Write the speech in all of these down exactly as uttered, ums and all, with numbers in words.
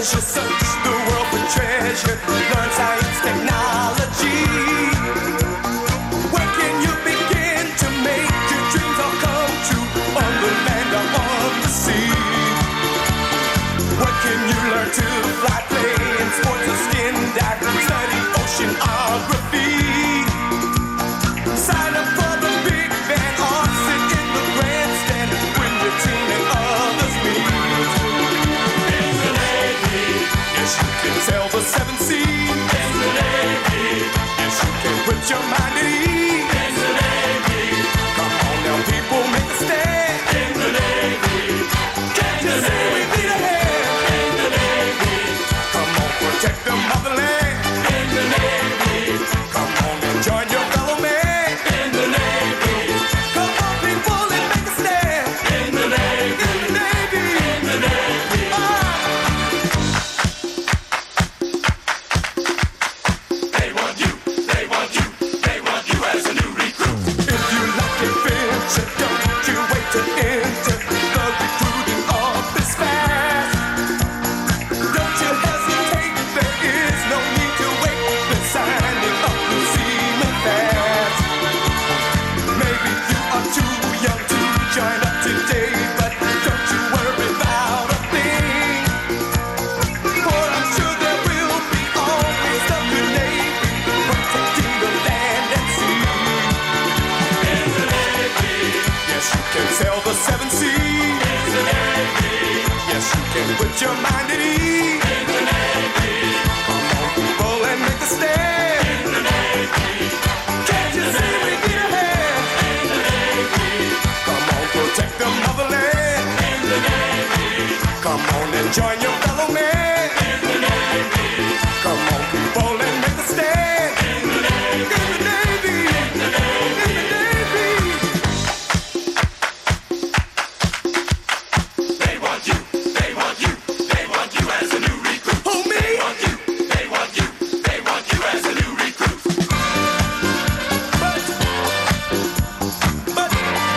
pleasure, search the world for treasure, learn science, technology. Where can you begin to make your dreams all come true, on the land or on the sea? Where can you learn to fly, play in sports or skin dive, study oceanography? Sign up for the big band or sit in the grandstand when your team and others meet. In the Navy, yes you can sail the seven seas. In the Navy, yes you can put your mind at ease. In the Navy, come on now people, make a stand. In the Navy, can't you see we need a hand? In the Navy, come on protect the motherland. In the Navy, come on and join your fellow man. In the Navy, come on people and make a stand. In the Navy, in the Navy, in the Navy. Ah. They want you, they want you, they want you as a new recruit. If you like adventure, don't you wait to enter. The recruiting office fast. Don't you hesitate, there is no need to wait. They're signing up to seaman fast. Maybe you are too young to join up today, but don't you worry about a thing. For I'm sure there will be always a good Navy protecting the land and sea. In the Navy, yes you can sail the seven seas. In the Navy, yes you can put your mind at ease. In the Navy, come on people and make a stand. In the Navy, can't you see we need a hand? In the Navy, come on protect the motherland. In the Navy, come on and join your fellow man. In the Navy, come on people and make a stand. In the Navy, in the Navy, in the Navy, in the Navy. They want you, they want you, they want you as a new recruit. Who, me? They want you, they want you, they want you as a new recruit. But, but, but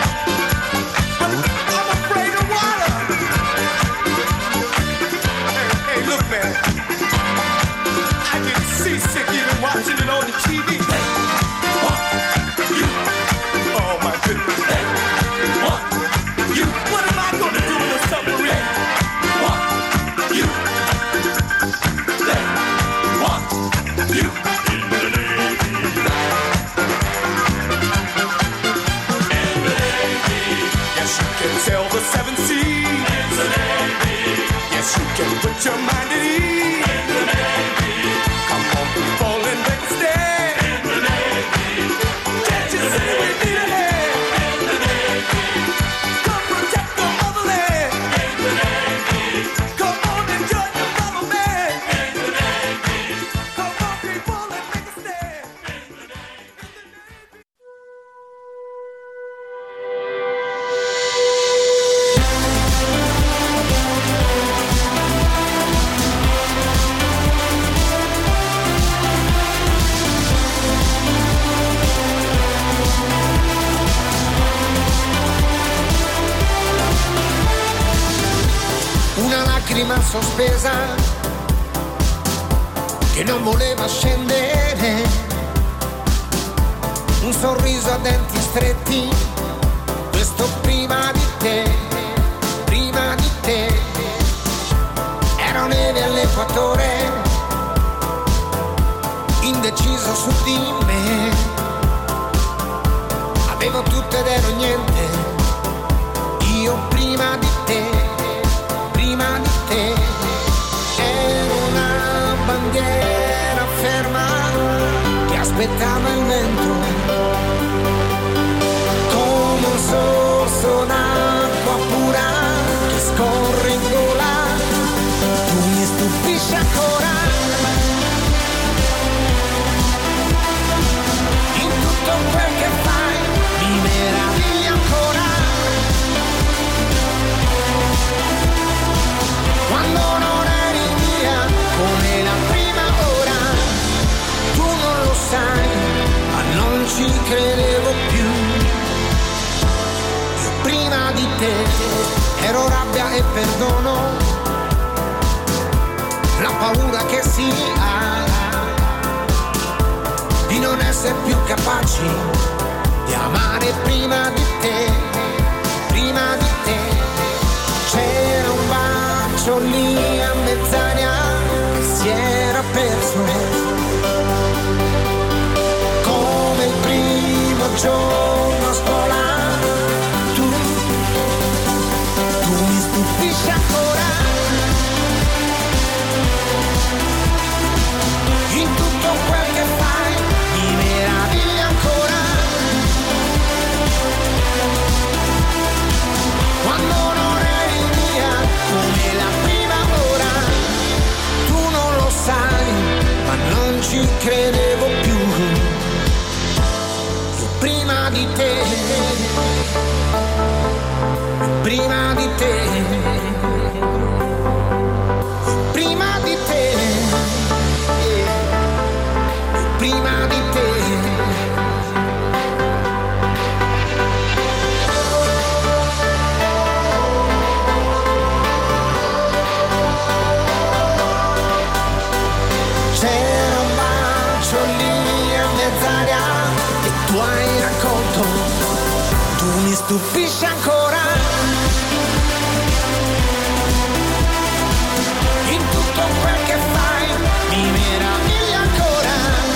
I'm afraid of water. Hey, hey, look, man. I get seasick even watching it on the T V. Hey, what? You? Oh my goodness. Hey, what? You? What am I gonna do in a submarine? What? You? Hey, what? You? In the Navy. In the Navy. Yes, you can sail the seven seas. In the Navy. Yes, you can put your mind at ease. In the Navy. Come on, people, and make a stand. In the Navy. Can't you see we need a hand? In the Navy. Come protect the motherland. In the Navy. Come on and join your fellow man. In the Navy. Come on, people, and make a stand. In the Navy. Una lacrima sospesa che non voleva scendere, un sorriso a denti stretti, questo prima di te, prima di te. Ero neve all'equatore, indeciso su di me, avevo tutto ed ero niente, io prima di te. Prima di te ero una bandiera ferma che aspettava il vento, come un sorso d'acqua pura che scorre in gola. Tu mi stupisci ancora in tutto quel che fai, mi meraviglia ancora. Quando non eri mia come la prima ora, tu non lo sai, ma non ci credevo più. Io prima di te ero rabbia e perdono, la paura che si ha di non essere più capaci di amare prima di te, prima di te. C'era un bacio lì a mezz'aria che si era perso, come il primo giorno a scuola. Tu, tu mi stupisci ancora in tutto quel che fai, mi meravigli ancora quando non eri mia come la prima ora. Tu non lo sai, ma non ci credevo più. Io prima di te, prima di te, prima di te, prima di te. C'era un bacio lì a mezz'aria e tu hai raccolto. Tu mi stupisci ancora in tutto quel che fai, mi meravigli ancora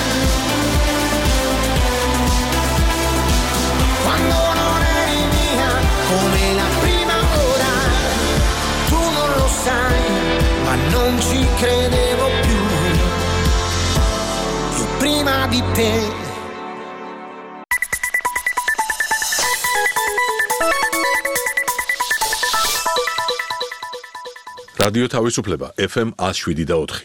quando non eri mia come la prima ora. Tu non lo sai, ma non ci credevo più. Io prima di te. რადიო თავისუფლება ეფ ემ one oh seven და four.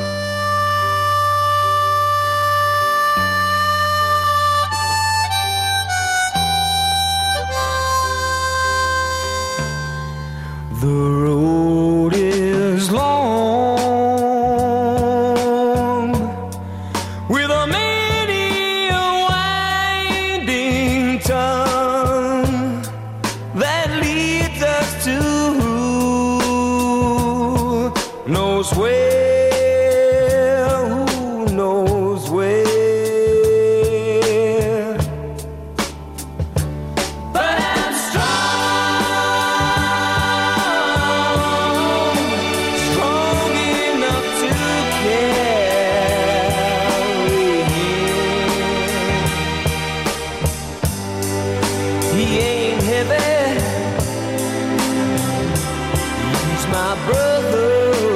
The road is long with a many a winding tongue that leads us to knows where, who knows where. But I'm strong, strong enough to carry him. He ain't heavy, he's my brother.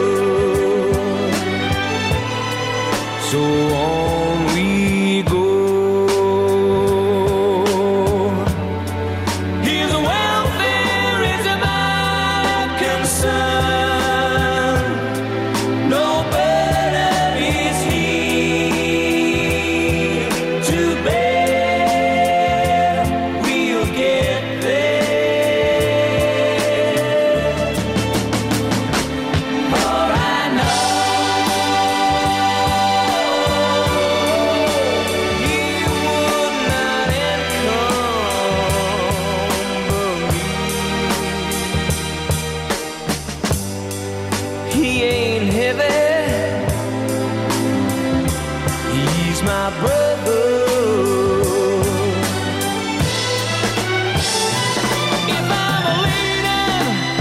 So on we go. His welfare is my concern. No burden is he to bear. We'll get there. For I know he ain't heavy, he's my brother. If I'm a leader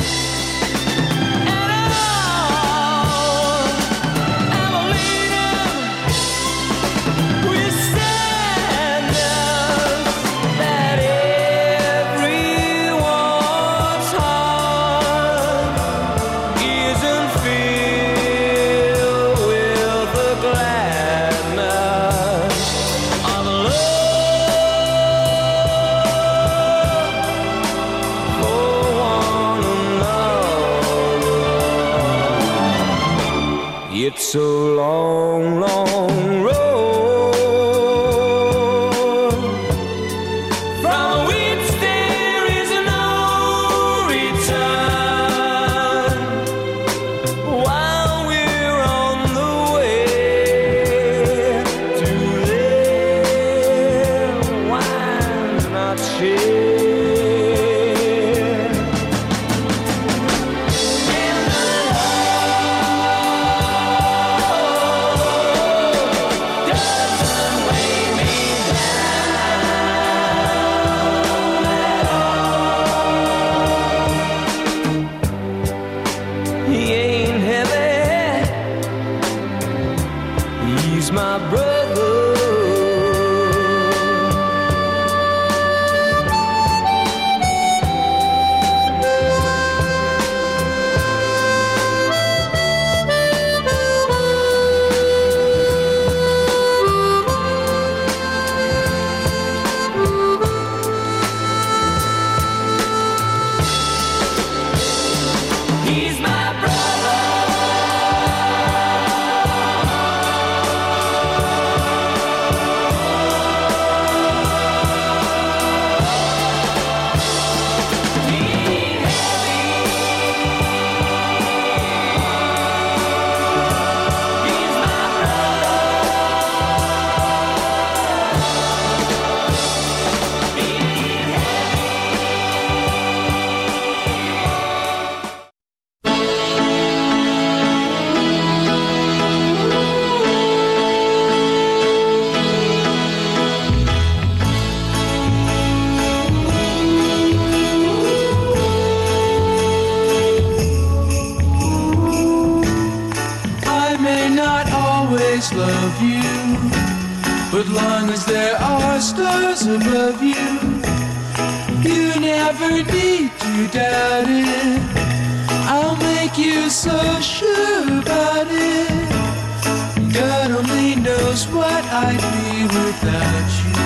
at all, I'm a leader with standards that everyone's heart isn't filled with the gladness of love for one another. It's a long, long road from which there is no return. While we're on the way to there, why not share? And the love planets love you, but long as there are stars above you, you never need to doubt it. I'll make you so sure about it. God only knows what I'd be without you.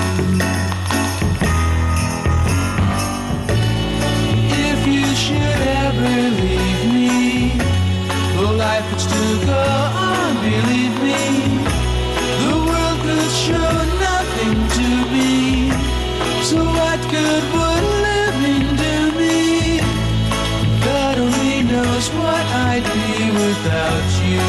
If you should ever leave me, though life would still go on, believe me, the world could show nothing to me. So what good would living do me? God only knows what I'd be without you.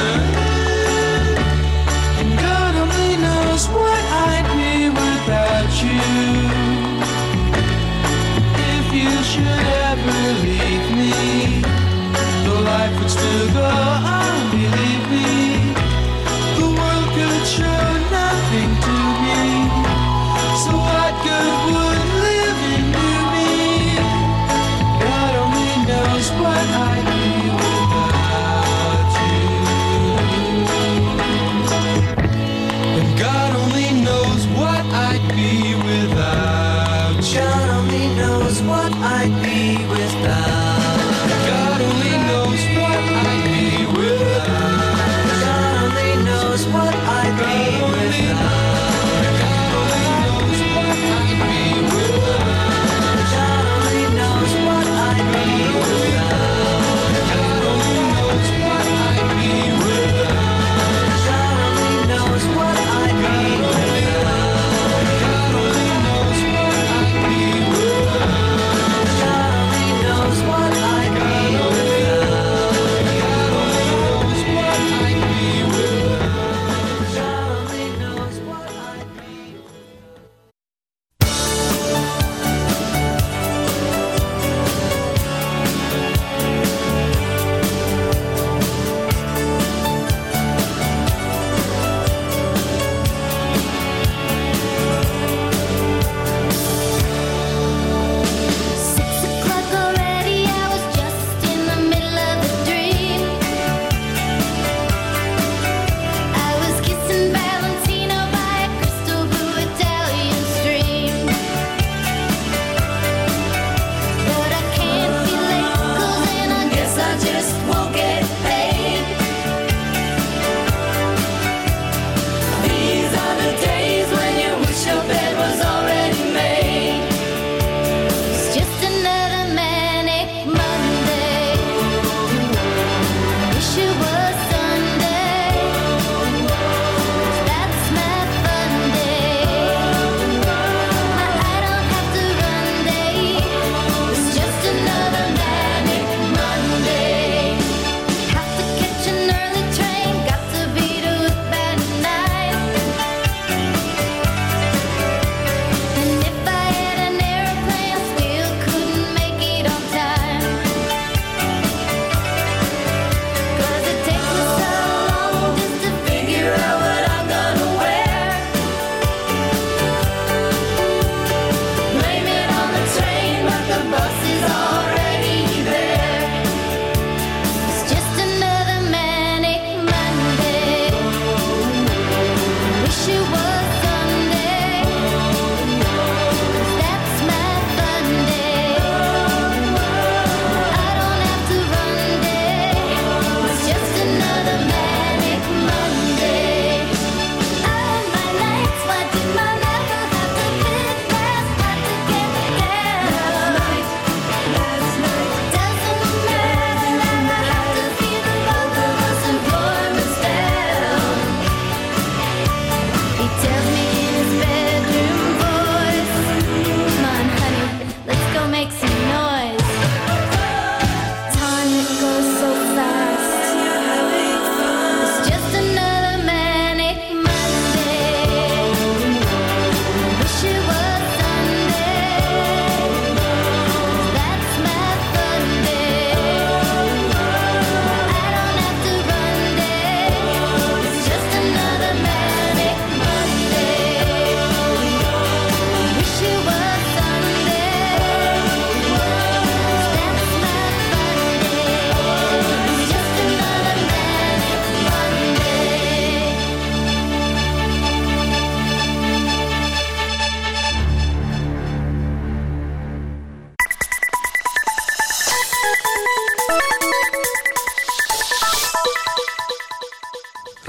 God only knows what I'd be without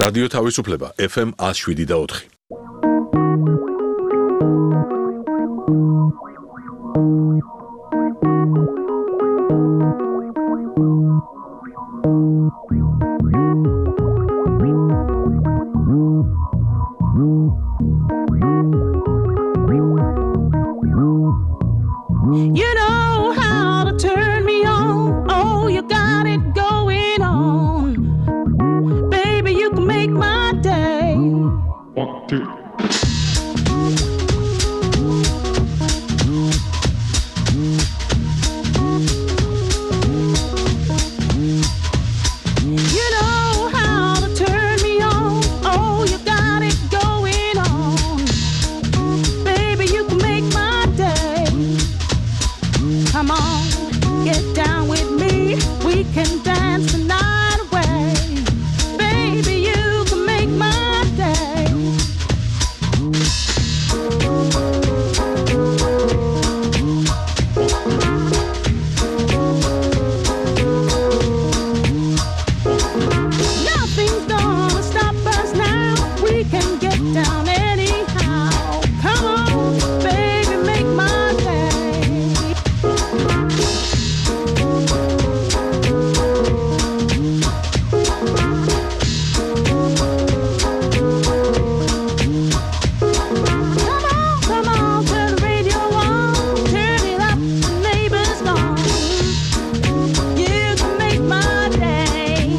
რადიო თავისუფლება ეფ ემ one oh seven და four. You know how to turn me on. Oh, you got it going on. Baby, you can make my day. One, two. You know how to turn me on. Oh, you got it going on. Baby, you can make my day. Come on, get down with me. We can dance the night away. Baby, you can make my day. Nothing's gonna stop us now. We can get down anyhow. Come on, baby, make my day. Come on, come on, turn the radio on. Turn it up, the neighbor's gone. You can make my day.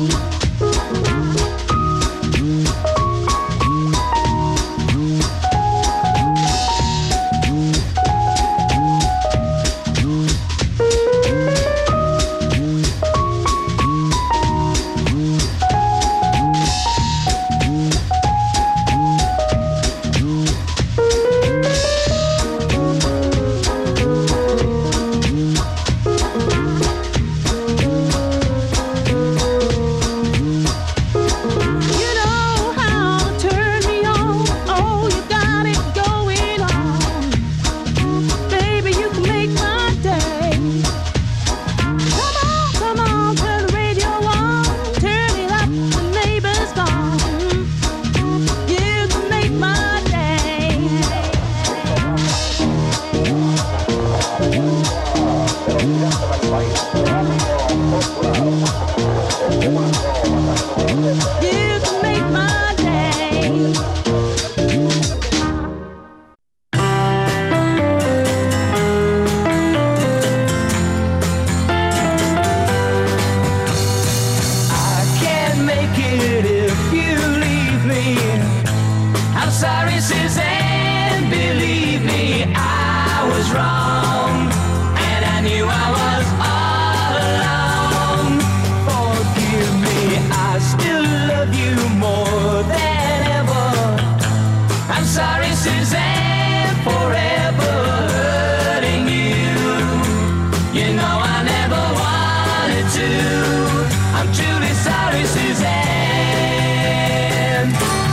You know how to turn me on. Oh, you got it going on. Baby, you can make my day. Come on, come on, turn the radio on. Turn it up, the neighbor's gone. You can make my day. You can make my day. I can't make it if you leave me. I'm sorry, Suzanne, believe me, I was wrong, and I knew I was all alone. Forgive me, I still love you more than ever. I'm sorry, Suzanne, forever hurting you. You know I never wanted to. I'm truly sorry, Suzanne.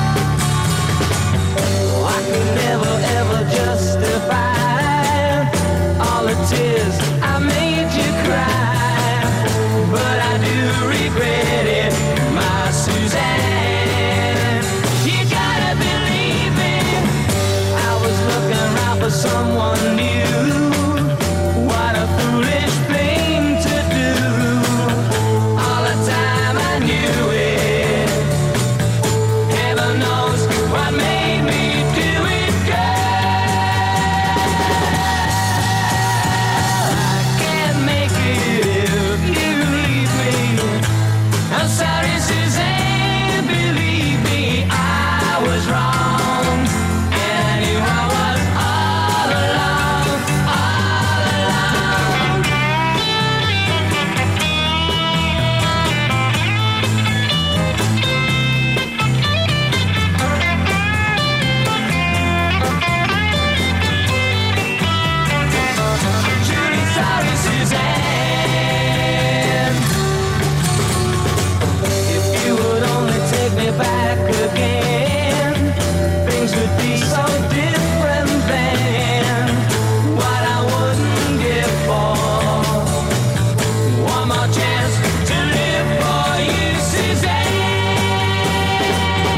Oh, I could never ever justify all the tears I made you cry, but I do regret it, my Suzanne. You gotta believe me, I was looking around for someone new. What a foolish thing to do. All the time I knew it. Heaven knows what made me do it, girl. I can't make it if you leave me. I'm sorry, Suzanne, believe me, I was wrong, and I knew I was all alone, all alone. Truly sorry, Suzanne. If you would only take me back again, things would be so different then. What I wouldn't give for one more chance to live for you, Suzanne.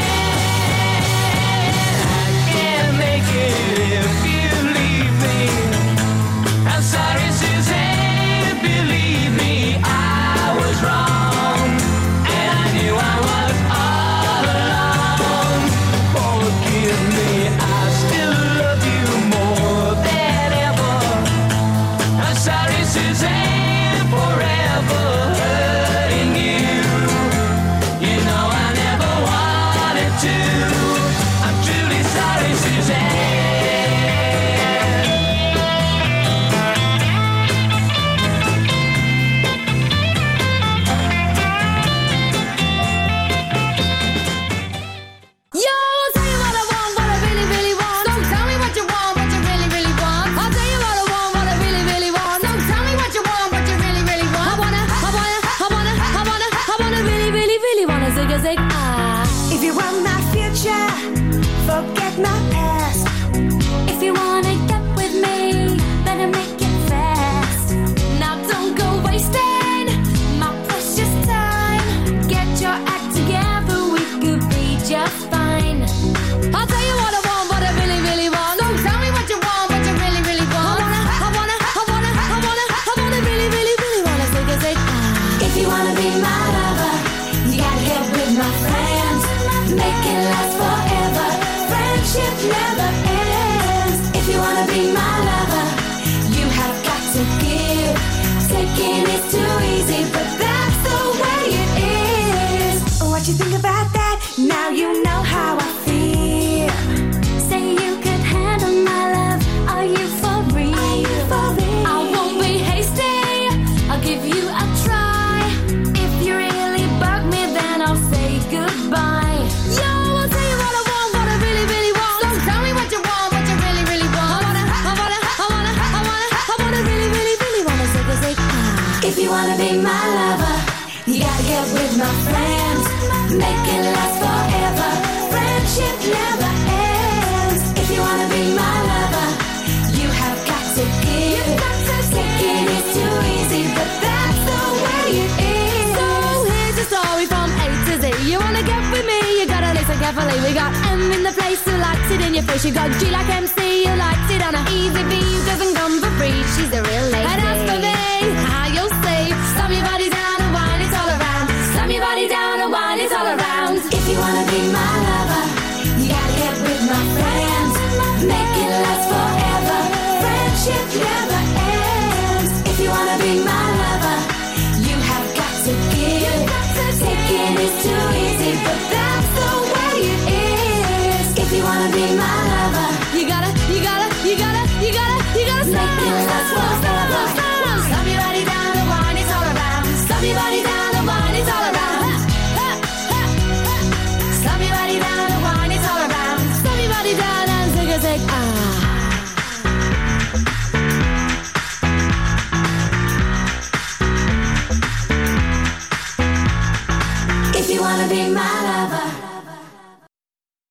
future, forget my past. If you wanna get with me, better make it fast. Now don't go wasting my precious time. Get your act together, we could be just fine. I'll tell you what I want, what I really, really want. So tell me what you want, what you really, really want. I wanna, I wanna, I wanna, I wanna, I wanna really, really, really wanna say, say, ah. If you wanna be my lover, you gotta get with my friends. Make it last forever. Friendship never ends. If you wanna be my lover, you have got to give. Taking is too easy, but that's the way it is. What you think about that? Now you know how I feel. Say you could handle my love. Are you for real? Are you for real? I won't be hasty. I'll give you a try. If you really bug me, then I'll say goodbye. Yo, I'll tell you what I want, what I really, really want. So tell me what you want, what you really, really want. I wanna, I wanna, I wanna, I wanna, I wanna really, really, really wanna say, say, ah. If you wanna be my lover, you gotta get with my friends. Make it last forever. Friendship never ends. If you wanna be my lover, you have got to give. Taking is too easy, but that's the way it is. So here's the story from A to Z. You wanna get with me, you gotta listen carefully. We got M in the place who likes it in your face. You got G like M C who likes it on a easy V who doesn't come for free. She's a real lady. And as for me, how you'll say, slam your body down and wine it all around. Slam your body down and wine it all around. If you wanna be my lover, you gotta get with my friends. Make it last forever. Friendship never ends. If you wanna be my lover, you have got to give. Taking is too easy, but that's the way it is. If you wanna be my lover, you gotta, you gotta, you gotta, you gotta, you gotta make it last forever. Slam your body down and wine it all around. Slam your body down.